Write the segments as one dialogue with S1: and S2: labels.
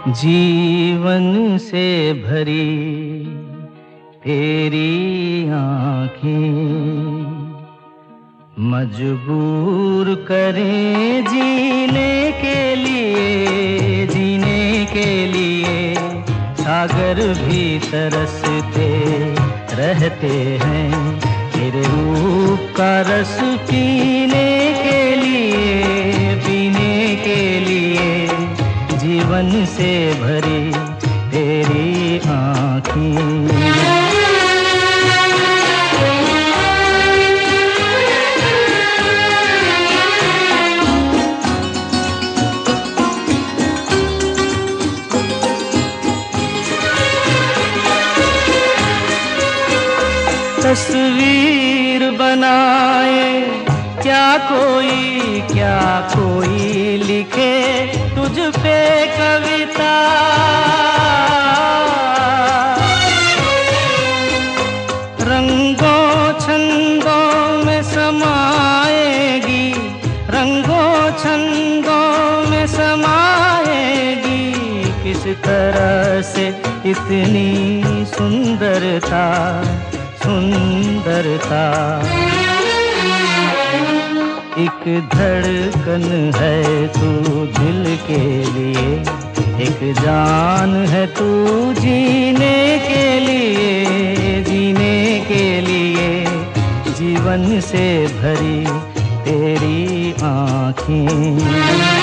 S1: जीवन से भरी तेरी आँखें मजबूर करें जीने के लिए सागर भी तरसते रहते हैं तेरे रूप का रस पीने के लिए जीवन से भरी तेरी आँखें। तस्वीर बनाए क्या कोई लिखे तुझ पे कविता। रंगों छंदों में समाएगी, रंगों छंदों में समाएगी किस तरह से इतनी सुंदरता। एक धड़कन है तू दिल के लिए, एक जान है तू जीने के लिए जीवन से भरी तेरी आँखें।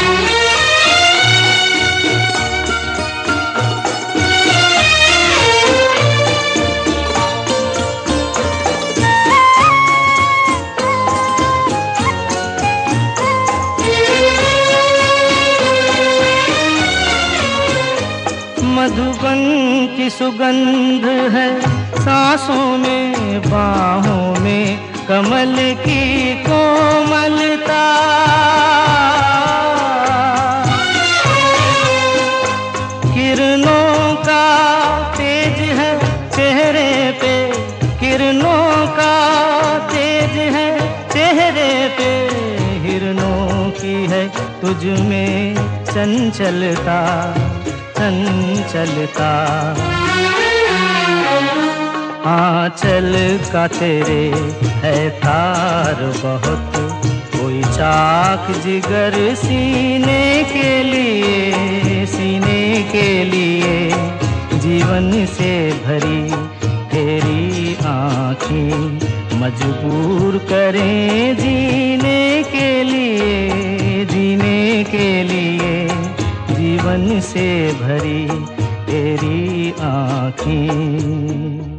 S1: मधुबन की सुगंध है सांसों में, बाहों में कमल की कोमलता। किरणों का तेज है चेहरे पे, किरणों का तेज है चेहरे पे। हिरणों की है तुझ में चंचलता। आंचल का तेरे है तार बहुत, कोई चाक जिगर सीने के लिए जीवन से भरी तेरी आँखें मजबूर करें जीने के लिए जीवन से भरी तेरी आँखें।